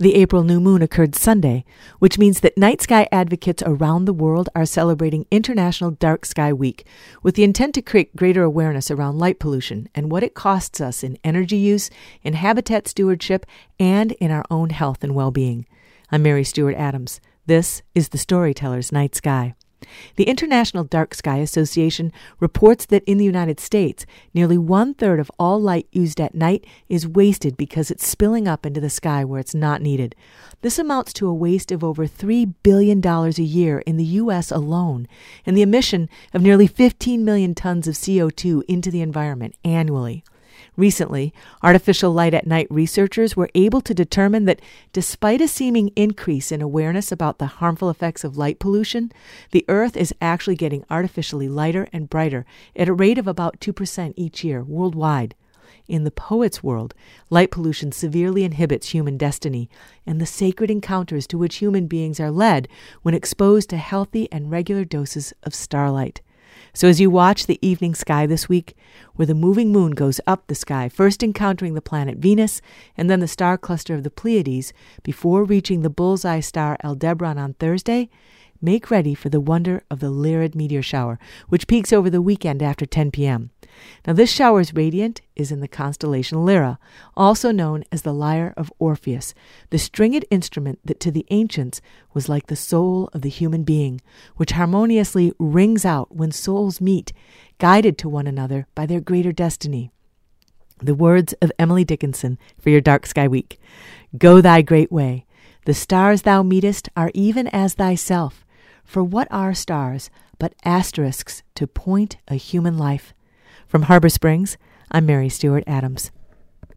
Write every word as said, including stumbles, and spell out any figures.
The April new moon occurred Sunday, which means that night sky advocates around the world are celebrating International Dark Sky Week with the intent to create greater awareness around light pollution and what it costs us in energy use, in habitat stewardship, and in our own health and well-being. I'm Mary Stewart Adams. This is the Storyteller's Night Sky. The International Dark Sky Association reports that in the United States, nearly one-third of all light used at night is wasted because it's spilling up into the sky where it's not needed. This amounts to a waste of over three billion dollars a year in the U S alone, and the emission of nearly fifteen million tons of C O two into the environment annually. Recently, artificial light at night researchers were able to determine that despite a seeming increase in awareness about the harmful effects of light pollution, the Earth is actually getting artificially lighter and brighter at a rate of about two percent each year worldwide. In the poet's world, light pollution severely inhibits human destiny and the sacred encounters to which human beings are led when exposed to healthy and regular doses of starlight. So as you watch the evening sky this week, where the moving moon goes up the sky, first encountering the planet Venus and then the star cluster of the Pleiades, before reaching the bullseye star Aldebaran on Thursday, make ready for the wonder of the Lyrid meteor shower, which peaks over the weekend after ten p.m. Now this shower's radiant is in the constellation Lyra, also known as the lyre of Orpheus, the stringed instrument that to the ancients was like the soul of the human being, which harmoniously rings out when souls meet, guided to one another by their greater destiny. The words of Emily Dickinson for your Dark Sky Week. Go thy great way. The stars thou meetest are even as thyself. For what are stars but asterisks to point a human life? From Harbor Springs, I'm Mary Stewart Adams.